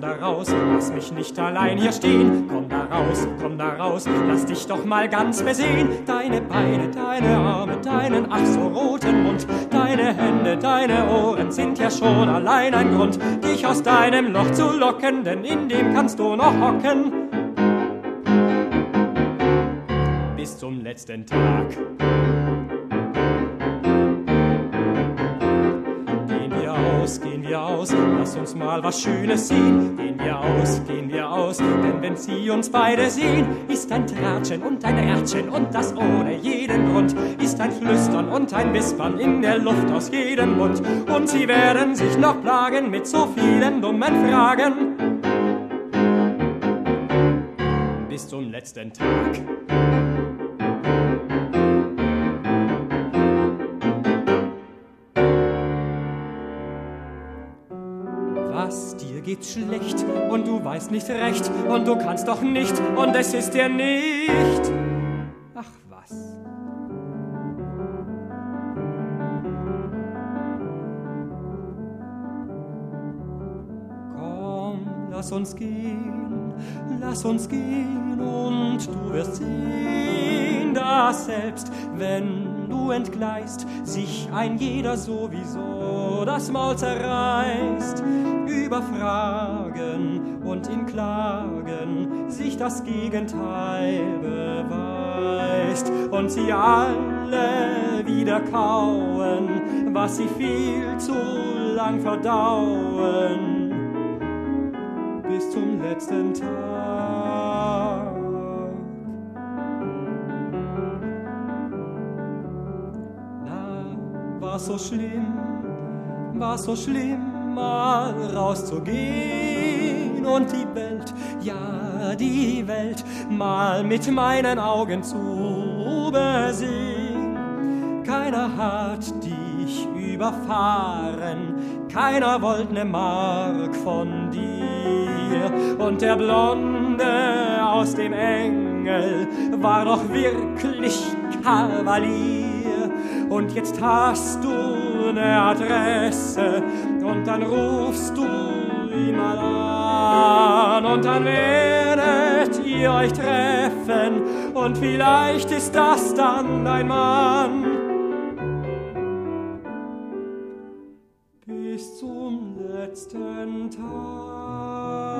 da raus, lass mich nicht allein hier stehen. Komm da raus, lass dich doch mal ganz besehen. Deine Beine, deine Arme, deinen ach so roten Mund, deine Hände, deine Ohren sind ja schon allein ein Grund, dich aus deinem Loch zu locken, denn in dem kannst du noch hocken. Bis zum letzten Tag. Gehen wir aus, lass uns mal was Schönes sehen. Gehen wir aus, denn wenn sie uns beide sehen, ist ein Tratschen und ein Ratschen und das ohne jeden Grund, ist ein Flüstern und ein Wispern in der Luft aus jedem Mund. Und sie werden sich noch plagen mit so vielen dummen Fragen. Bis zum letzten Tag. Was, dir geht's schlecht und du weißt nicht recht und du kannst doch nicht und es ist dir nicht. Ach was. Komm, lass uns gehen und du wirst sehen, dass selbst wenn du entgleist, sich ein jeder sowieso das Maul zerreißt. Über Fragen und in Klagen sich das Gegenteil beweist und sie alle wieder kauen, was sie viel zu lang verdauen, bis zum letzten Tag. Na, war's so schlimm, mal rauszugehen und die Welt, ja die Welt, mal mit meinen Augen zu besehen. Keiner hat dich überfahren, keiner wollt ne Mark von dir. Und der Blonde aus dem Engel war doch wirklich Kavalier. Und jetzt hast du ne Adresse und dann rufst du ihn mal an und dann werdet ihr euch treffen und vielleicht ist das dann dein Mann. Bis zum letzten Tag.